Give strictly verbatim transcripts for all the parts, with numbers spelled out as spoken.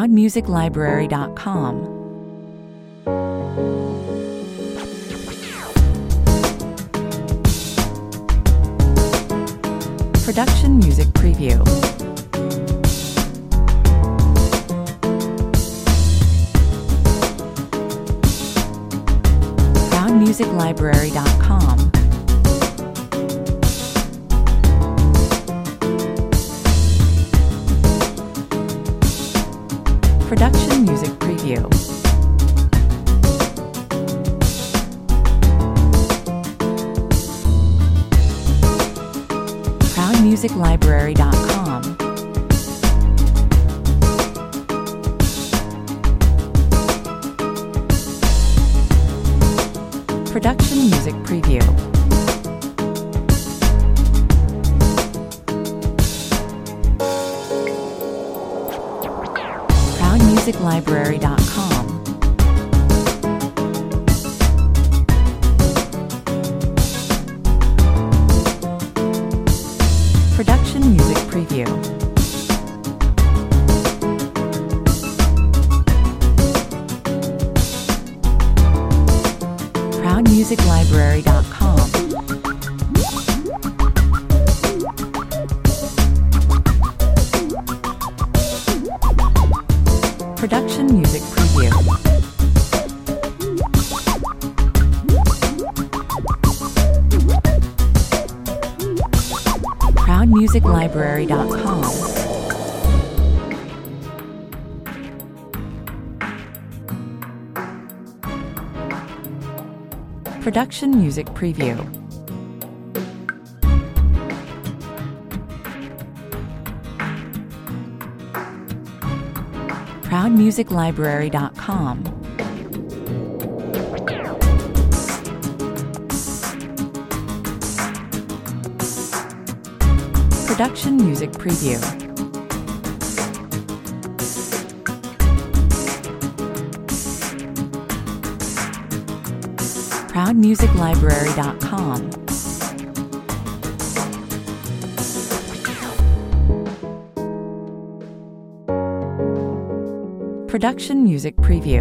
proud music library dot com. Production Music Preview. proud music library dot com. Production Music Preview. proud music library dot com. Production Music Preview. proud music library dot com. Production Music Preview. proud music library dot com. Production Music Preview. proud music library dot com. Production Music Preview. proud music library dot com. Production Music Preview. proud music library dot com. Production Music Preview.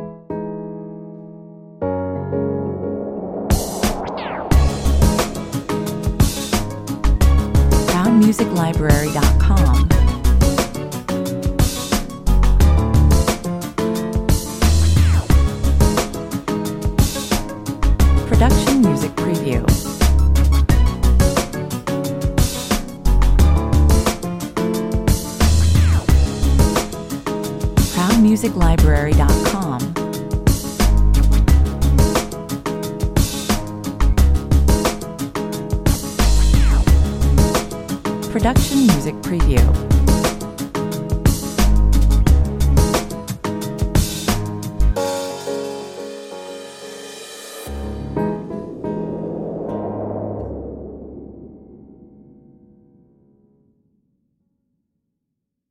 proud music library dot com. Production Music Preview. proud music library dot com. Production Music Preview.